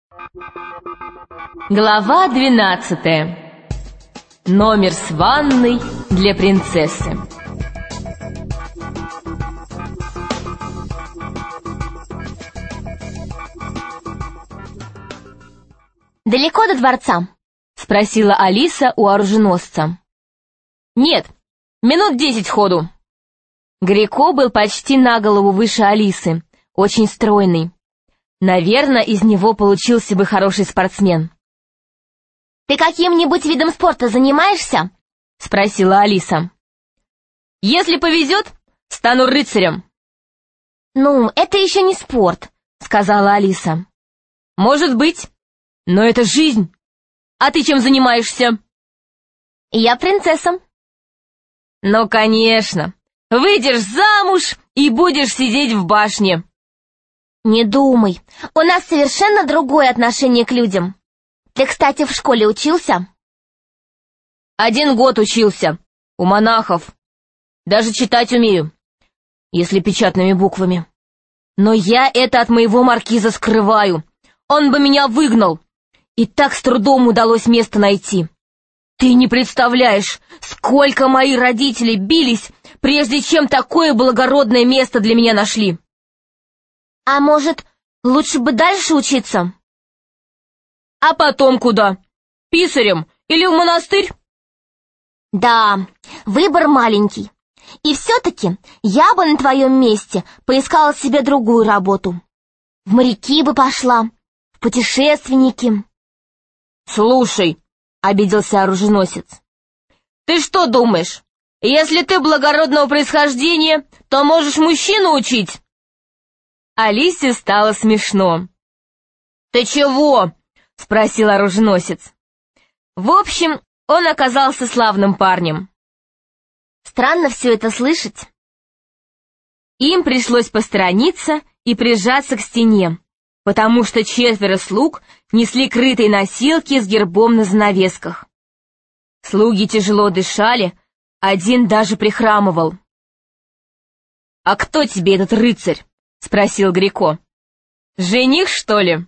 Глава 12. Номер с ванной для принцессы. «Далеко до дворца?» — спросила Алиса у оруженосца. «Нет, минут 10 ходу». Грико был почти на голову выше Алисы, очень стройный. Наверное, из него получился бы хороший спортсмен. «Ты каким-нибудь видом спорта занимаешься?» — спросила Алиса. «Если повезет, стану рыцарем». «Ну, это еще не спорт», — сказала Алиса. «Может быть, но это жизнь. А ты чем занимаешься?» «Я принцесса». «Ну, конечно. Выйдешь замуж и будешь сидеть в башне». «Не думай, у нас совершенно другое отношение к людям. Ты, кстати, в школе учился?» 1 год учился. У монахов. Даже читать умею, если печатными буквами. Но я это от моего маркиза скрываю. Он бы меня выгнал. И так с трудом удалось место найти. Ты не представляешь, сколько мои родители бились, прежде чем такое благородное место для меня нашли». «А может, лучше бы дальше учиться?» «А потом куда? Писарем или в монастырь?» «Да, выбор маленький. И все-таки я бы на твоем месте поискала себе другую работу. В моряки бы пошла, в путешественники». «Слушай», — обиделся оруженосец, «ты что думаешь, если ты благородного происхождения, то можешь мужчину учить?» Алисе стало смешно. «Ты чего?» — спросил оруженосец. В общем, он оказался славным парнем. Странно все это слышать. Им пришлось посторониться и прижаться к стене, потому что 4 слуг несли крытые носилки с гербом на занавесках. Слуги тяжело дышали, один даже прихрамывал. «А кто тебе этот рыцарь?» — спросил Грико. «Жених, что ли?»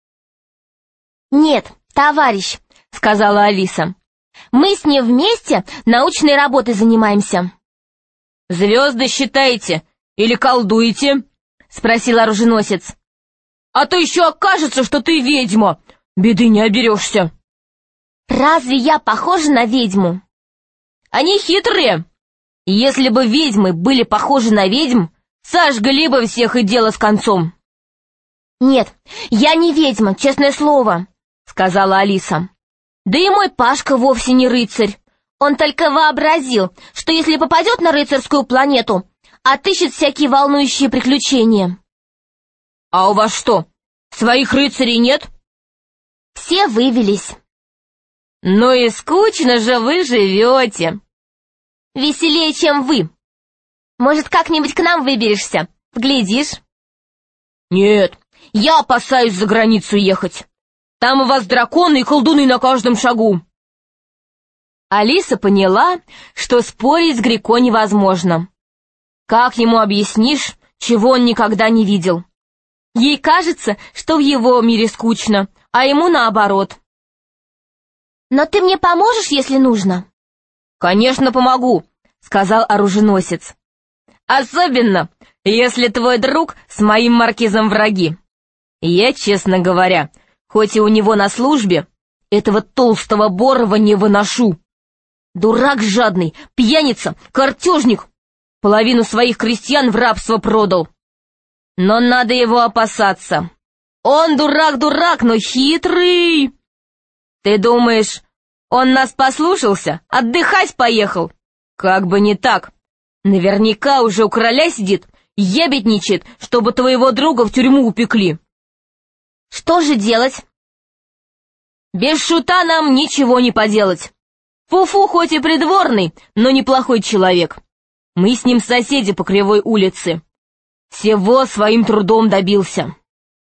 «Нет, товарищ», — сказала Алиса. «Мы с ним вместе научной работой занимаемся». «Звезды считаете или колдуете?» — спросил оруженосец. «А то еще окажется, что ты ведьма. Беды не оберешься». «Разве я похожа на ведьму?» «Они хитрые. Если бы ведьмы были похожи на ведьм, сожгли бы всех и дело с концом». «Нет, я не ведьма, честное слово», — сказала Алиса. «Да и мой Пашка вовсе не рыцарь. Он только вообразил, что если попадет на рыцарскую планету, отыщет всякие волнующие приключения». «А у вас что, своих рыцарей нет?» «Все вывелись». «Ну и скучно же вы живете». «Веселее, чем вы. Может, как-нибудь к нам выберешься? Глядишь?» «Нет, я опасаюсь за границу ехать. Там у вас драконы и колдуны на каждом шагу». Алиса поняла, что спорить с Грико невозможно. Как ему объяснишь, чего он никогда не видел? Ей кажется, что в его мире скучно, а ему наоборот. «Но ты мне поможешь, если нужно?» «Конечно, помогу», — сказал оруженосец. «Особенно, если твой друг с моим маркизом враги. Я, честно говоря, хоть и у него на службе, этого толстого Борова не выношу. Дурак жадный, пьяница, картежник. Половину своих крестьян в рабство продал. Но надо его опасаться. Он дурак-дурак, но хитрый. Ты думаешь, он нас послушался, отдыхать поехал? Как бы не так. Наверняка уже у короля сидит, ябедничает, чтобы твоего друга в тюрьму упекли». «Что же делать?» «Без шута нам ничего не поделать. Фуфу хоть и придворный, но неплохой человек. Мы с ним соседи по Кривой улице. Всего своим трудом добился».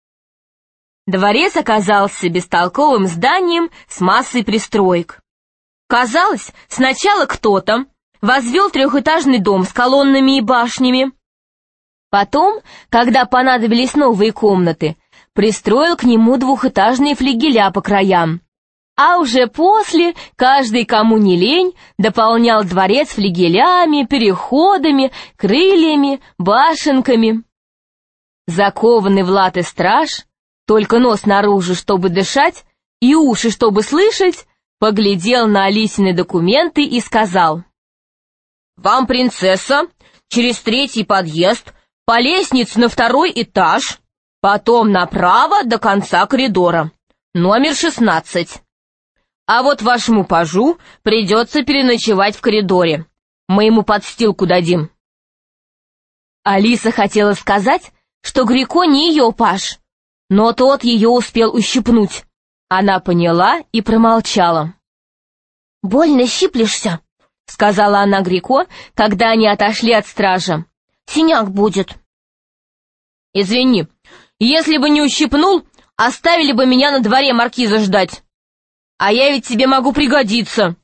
Дворец оказался бестолковым зданием с массой пристроек. Казалось, сначала кто-то возвел 3-этажный дом с колоннами и башнями. Потом, когда понадобились новые комнаты, пристроил к нему двухэтажные флигеля по краям. А уже после каждый, кому не лень, дополнял дворец флигелями, переходами, крыльями, башенками. Закованный в латы страж, только нос наружу, чтобы дышать, и уши, чтобы слышать, поглядел на Алисины документы и сказал: «Вам, принцесса, через 3-й подъезд, по лестнице на 2-й этаж, потом направо до конца коридора, номер 16. А вот вашему пажу придется переночевать в коридоре. Мы ему подстилку дадим». Алиса хотела сказать, что Грико не ее паж, но тот ее успел ущипнуть. Она поняла и промолчала. «Больно щиплешься», — сказала она Грико, когда они отошли от стража. «Синяк будет». «Извини, если бы не ущипнул, оставили бы меня на дворе маркиза ждать. А я ведь тебе могу пригодиться».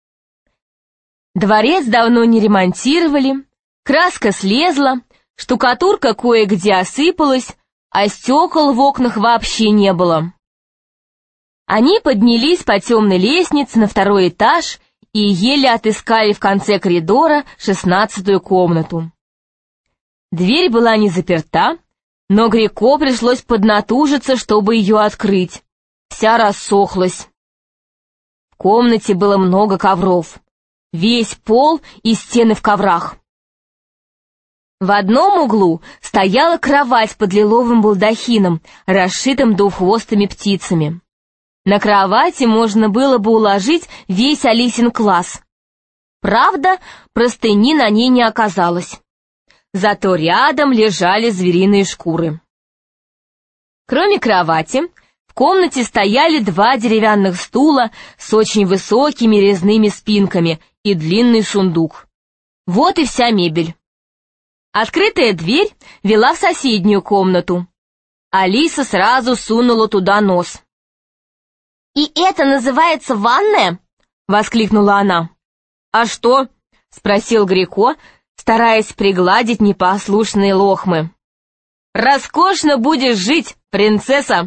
Дворец давно не ремонтировали, краска слезла, штукатурка кое-где осыпалась, а стекол в окнах вообще не было. Они поднялись по темной лестнице на 2-й этаж и еле отыскали в конце коридора 16-ю комнату. Дверь была не заперта, но Грико пришлось поднатужиться, чтобы ее открыть. Вся рассохлась. В комнате было много ковров. Весь пол и стены в коврах. В одном углу стояла кровать под лиловым балдахином, расшитым двуххвостыми птицами. На кровати можно было бы уложить весь Алисин класс. Правда, простыни на ней не оказалось. Зато рядом лежали звериные шкуры. Кроме кровати, в комнате стояли 2 деревянных стула с очень высокими резными спинками и длинный сундук. Вот и вся мебель. Открытая дверь вела в соседнюю комнату. Алиса сразу сунула туда нос. «И это называется ванная?» — воскликнула она. «А что?» — спросил Грико, стараясь пригладить непослушные лохмы. «Роскошно будешь жить, принцесса!»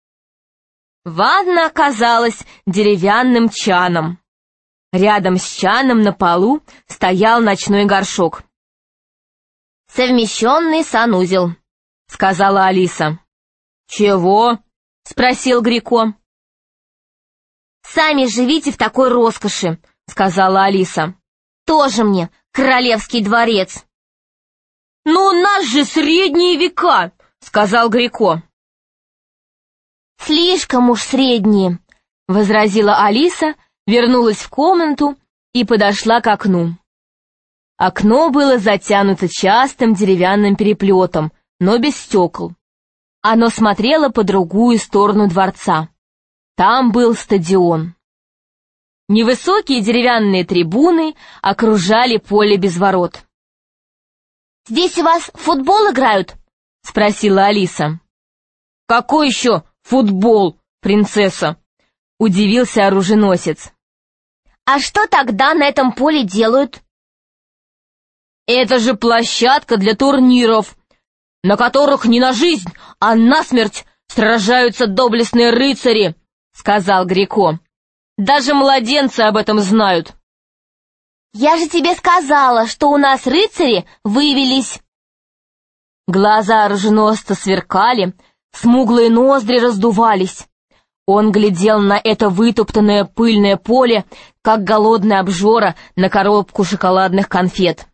Ванна оказалась деревянным чаном. Рядом с чаном на полу стоял ночной горшок. «Совмещенный санузел», — сказала Алиса. «Чего?» — спросил Грико. «Сами живите в такой роскоши», — сказала Алиса. «Тоже мне королевский дворец». «Но у нас же средние века», — сказал Грико. «Слишком уж средние», — возразила Алиса, вернулась в комнату и подошла к окну. Окно было затянуто частым деревянным переплетом, но без стекол. Оно смотрело по другую сторону дворца. Там был стадион. Невысокие деревянные трибуны окружали поле без ворот. «Здесь у вас в футбол играют?» — спросила Алиса. «Какой еще футбол, принцесса?» — удивился оруженосец. «А что тогда на этом поле делают?» «Это же площадка для турниров, на которых не на жизнь, а на смерть сражаются доблестные рыцари», — сказал Грико. «Даже младенцы об этом знают». «Я же тебе сказала, что у нас рыцари выявились». Глаза оруженосца сверкали, смуглые ноздри раздувались. Он глядел на это вытоптанное пыльное поле, как голодный обжора на коробку шоколадных конфет.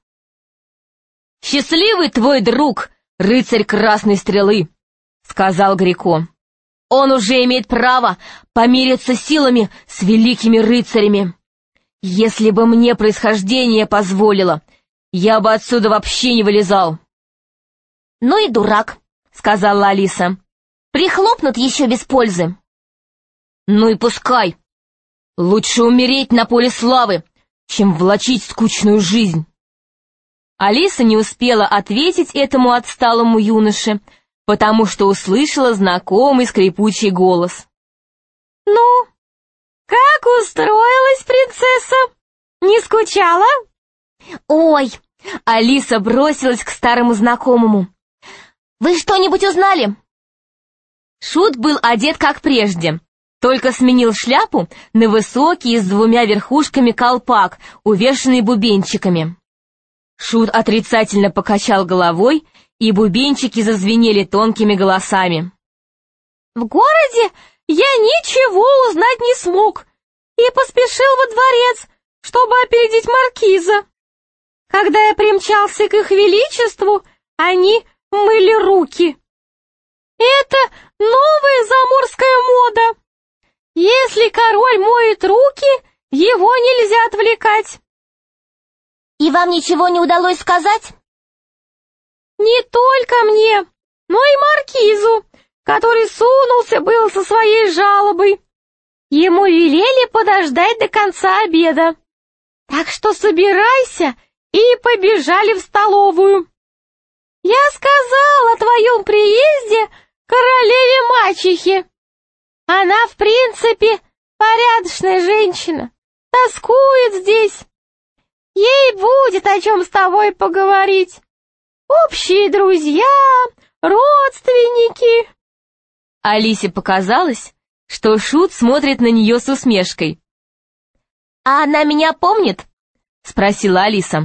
«Счастливый твой друг, рыцарь Красной Стрелы», — сказал Грико. «Он уже имеет право помириться силами с великими рыцарями. Если бы мне происхождение позволило, я бы отсюда вообще не вылезал». «Ну и дурак», — сказала Алиса. «Прихлопнут еще без пользы». «Ну и пускай. Лучше умереть на поле славы, чем влачить скучную жизнь». Алиса не успела ответить этому отсталому юноше, потому что услышала знакомый скрипучий голос. «Ну, как устроилась принцесса? Не скучала?» «Ой!» — Алиса бросилась к старому знакомому. «Вы что-нибудь узнали?» Шут был одет как прежде, только сменил шляпу на высокий с 2 верхушками колпак, увешанный бубенчиками. Шут отрицательно покачал головой, и бубенчики зазвенели тонкими голосами. В городе я ничего узнать не смог и поспешил во дворец, чтобы опередить маркиза. Когда я примчался к их величеству, они мыли руки. Это новая заморская мода. Если король моет руки, его нельзя отвлекать. И вам ничего не удалось сказать? Не только мне, но и маркизу, который сунулся был со своей жалобой. Ему велели подождать до конца обеда. Так что собирайся и побежали в столовую. Я сказал о твоем приезде королеве-мачехе. Она, в принципе, порядочная женщина, тоскует здесь. Ей будет о чем с тобой поговорить. Общие друзья, родственники. Алисе показалось, что Шут смотрит на нее с усмешкой. А она меня помнит? Спросила Алиса.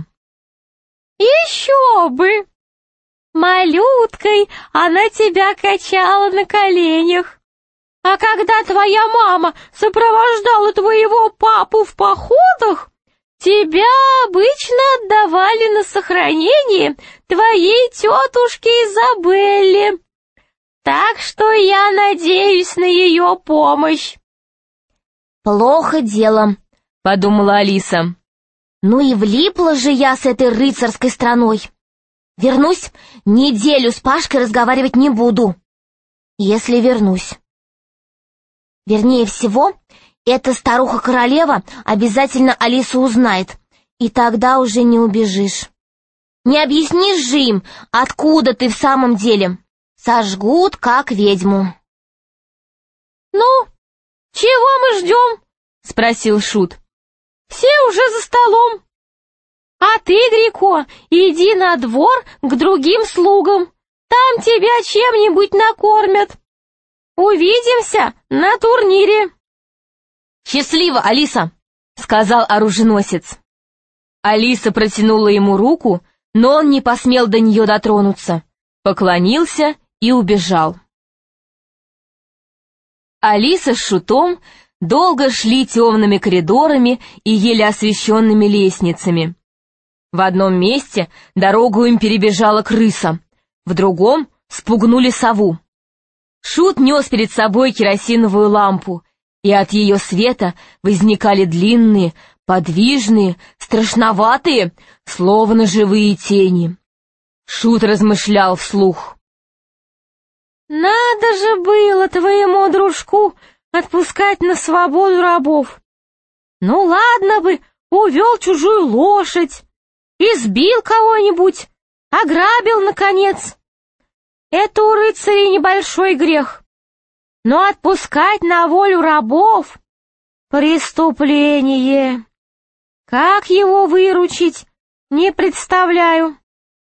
Еще бы! Малюткой она тебя качала на коленях. А когда твоя мама сопровождала твоего папу в походах, тебя обычно отдавали на сохранение твоей тетушке Изабелле. Так что я надеюсь на ее помощь. Плохо дело, подумала Алиса. Ну и влипла же я с этой рыцарской страной. Вернусь, неделю с Пашкой разговаривать не буду. Если вернусь. Вернее всего, эта старуха-королева обязательно Алису узнает, и тогда уже не убежишь. Не объяснишь же им, откуда ты в самом деле. Сожгут, как ведьму. «Ну, чего мы ждем?» — спросил Шут. «Все уже за столом. А ты, Грико, иди на двор к другим слугам. Там тебя чем-нибудь накормят. Увидимся на турнире». «Счастливо, Алиса!» — сказал оруженосец. Алиса протянула ему руку, но он не посмел до нее дотронуться, поклонился и убежал. Алиса с Шутом долго шли темными коридорами и еле освещенными лестницами. В одном месте дорогу им перебежала крыса, в другом спугнули сову. Шут нес перед собой керосиновую лампу, и от ее света возникали длинные, подвижные, страшноватые, словно живые тени. Шут размышлял вслух. «Надо же было твоему дружку отпускать на свободу рабов. Ну ладно бы, увел чужую лошадь, избил кого-нибудь, ограбил, наконец. Это у рыцарей небольшой грех. Но отпускать на волю рабов — преступление. Как его выручить, не представляю».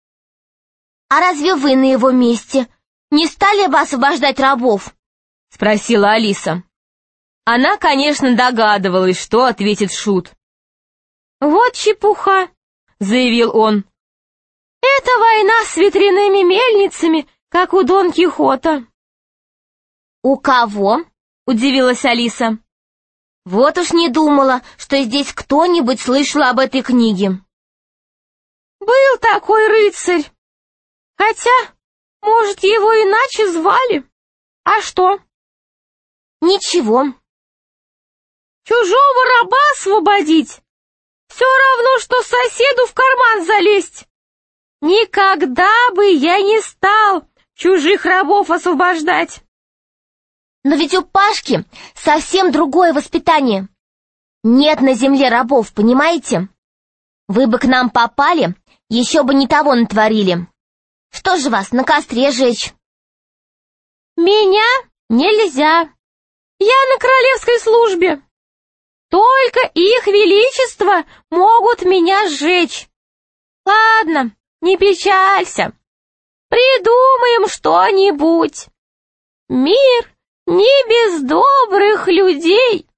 «А разве вы на его месте не стали бы освобождать рабов?» — спросила Алиса. Она, конечно, догадывалась, что ответит Шут. «Вот чепуха», — заявил он. «Это война с ветряными мельницами, как у Дон Кихота». «У кого?» — удивилась Алиса. «Вот уж не думала, что здесь кто-нибудь слышал об этой книге». «Был такой рыцарь. Хотя, может, его иначе звали. А что?» «Ничего». «Чужого раба освободить? Все равно, что соседу в карман залезть. Никогда бы я не стал чужих рабов освобождать». «Но ведь у Пашки совсем другое воспитание. Нет на земле рабов, понимаете? Вы бы к нам попали, еще бы не того натворили. Что же вас на костре жечь?» «Меня нельзя. Я на королевской службе. Только их величество могут меня сжечь. Ладно, не печалься. Придумаем что-нибудь». Мир не без добрых людей.